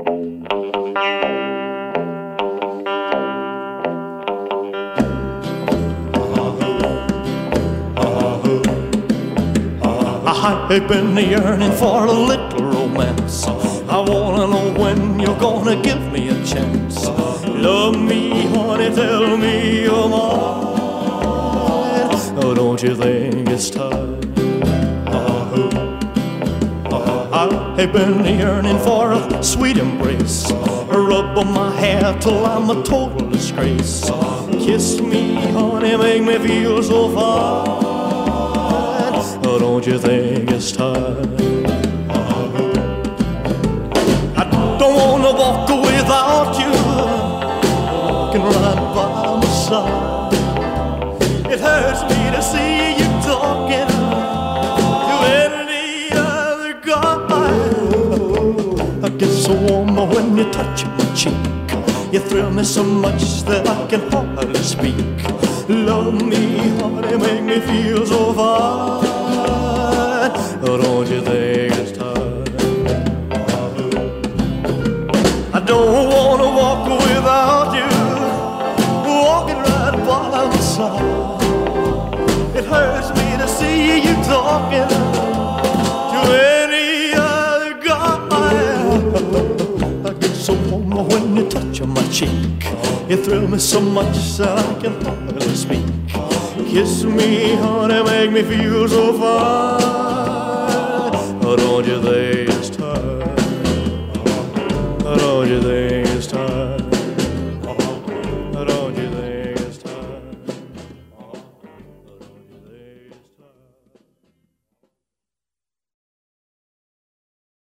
I've been yearning for a little romance. I wanna know when you're gonna give me a chance. Love me, honey, tell me you're mine. Oh, don't you think it's time? I've been yearning for a sweet embrace. Rub on my hair till I'm a total disgrace. Kiss me, honey, make me feel so fine. Oh, don't you think it's time? I don't wanna walk without you, walking right by my side. It hurts me to see you talking to any other guy. I get so warm when you touch my cheek. You thrill me so much that I can hardly speak. Love me, honey, make me feel so fine. Oh, don't you think it's time? I don't wanna walk without you, walking right by my side. It hurts me to see you talking to any other guy. I get so warm when you touch on my cheek. You thrill me so much that I can hardly speak. Kiss me, honey, make me feel so fine. Oh, don't you think it's time?